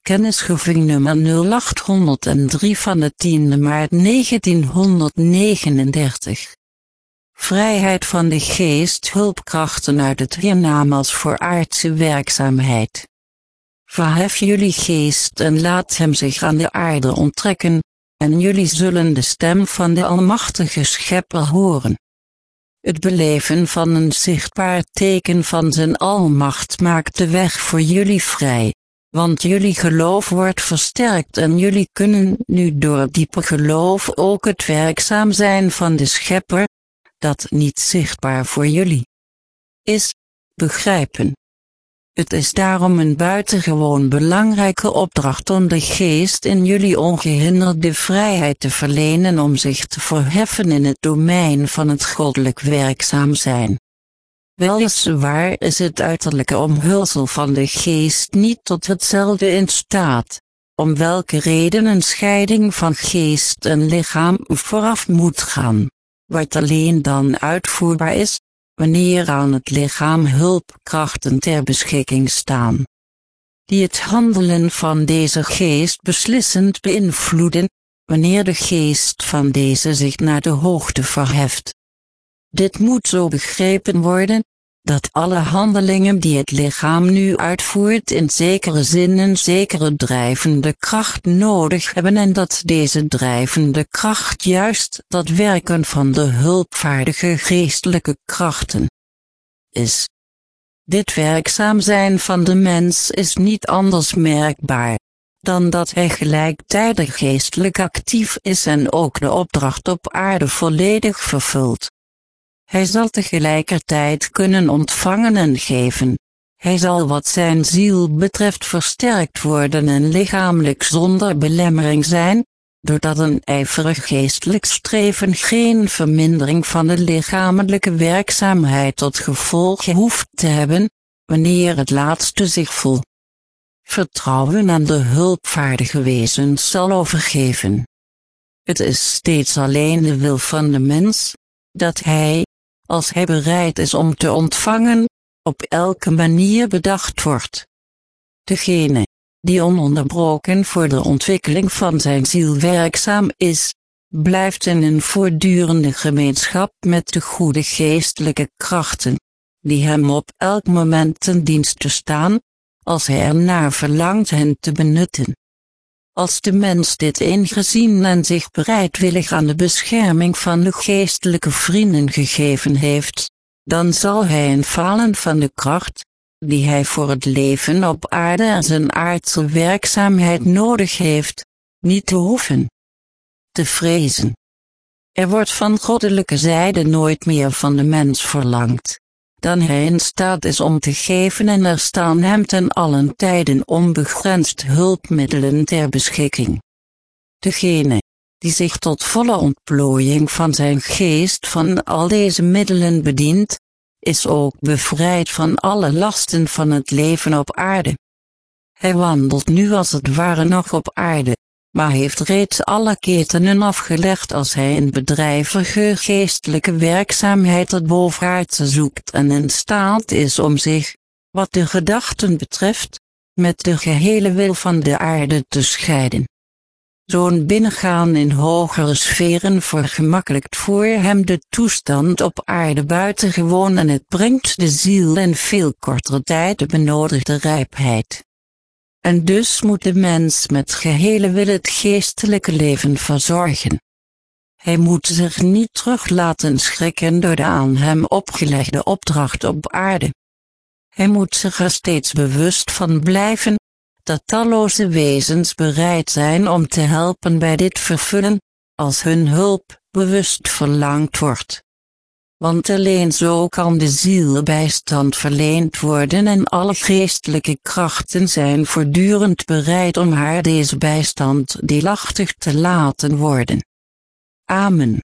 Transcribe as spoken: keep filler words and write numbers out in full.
Kennisgeving nummer nul acht nul drie van de tiende maart negentienhonderdnegenendertig. Vrijheid van de geest, hulpkrachten uit het hiernamaals voor aardse werkzaamheid. Verhef jullie geest en laat hem zich aan de aarde onttrekken, en jullie zullen de stem van de almachtige schepper horen. Het beleven van een zichtbaar teken van zijn almacht maakt de weg voor jullie vrij, want jullie geloof wordt versterkt en jullie kunnen nu door het diepe geloof ook het werkzaam zijn van de schepper, dat niet zichtbaar voor jullie is, begrijpen. Het is daarom een buitengewoon belangrijke opdracht om de geest in jullie ongehinderd de vrijheid te verlenen om zich te verheffen in het domein van het goddelijk werkzaam zijn. Weliswaar is het uiterlijke omhulsel van de geest niet tot hetzelfde in staat, om welke reden een scheiding van geest en lichaam vooraf moet gaan, wat alleen dan uitvoerbaar is, wanneer aan het lichaam hulpkrachten ter beschikking staan, die het handelen van deze geest beslissend beïnvloeden, wanneer de geest van deze zich naar de hoogte verheft. Dit moet zo begrepen worden, dat alle handelingen die het lichaam nu uitvoert in zekere zin een zekere drijvende kracht nodig hebben en dat deze drijvende kracht juist dat werken van de hulpvaardige geestelijke krachten is. Dit werkzaam zijn van de mens is niet anders merkbaar, dan dat hij gelijktijdig geestelijk actief is en ook de opdracht op aarde volledig vervult. Hij zal tegelijkertijd kunnen ontvangen en geven. Hij zal wat zijn ziel betreft versterkt worden en lichamelijk zonder belemmering zijn, doordat een ijverig geestelijk streven geen vermindering van de lichamelijke werkzaamheid tot gevolg hoeft te hebben, wanneer het laatste zich vol vertrouwen aan de hulpvaardige wezens zal overgeven. Het is steeds alleen de wil van de mens, dat hij, als hij bereid is om te ontvangen, op elke manier bedacht wordt. Degene, die ononderbroken voor de ontwikkeling van zijn ziel werkzaam is, blijft in een voortdurende gemeenschap met de goede geestelijke krachten, die hem op elk moment ten dienste staan, als hij ernaar verlangt hen te benutten. Als de mens dit ingezien en zich bereidwillig aan de bescherming van de geestelijke vrienden gegeven heeft, dan zal hij een falen van de kracht, die hij voor het leven op aarde en zijn aardse werkzaamheid nodig heeft, niet te hoeven te vrezen. Er wordt van goddelijke zijde nooit meer van de mens verlangd dan hij in staat is om te geven en er staan hem ten allen tijden onbegrensd hulpmiddelen ter beschikking. Degene, die zich tot volle ontplooiing van zijn geest van al deze middelen bedient, is ook bevrijd van alle lasten van het leven op aarde. Hij wandelt nu als het ware nog op aarde, maar heeft reeds alle ketenen afgelegd als hij in bedrijvige geestelijke werkzaamheid het bovenaardse zoekt en in staat is om zich, wat de gedachten betreft, met de gehele wil van de aarde te scheiden. Zo'n binnengaan in hogere sferen vergemakkelijkt voor hem de toestand op aarde buitengewoon en het brengt de ziel in veel kortere tijd de benodigde rijpheid. En dus moet de mens met gehele wil het geestelijke leven verzorgen. Hij moet zich niet terug laten schrikken door de aan hem opgelegde opdracht op aarde. Hij moet zich er steeds bewust van blijven, dat talloze wezens bereid zijn om te helpen bij dit vervullen, als hun hulp bewust verlangd wordt. Want alleen zo kan de ziel bijstand verleend worden en alle geestelijke krachten zijn voortdurend bereid om haar deze bijstand deelachtig te laten worden. Amen.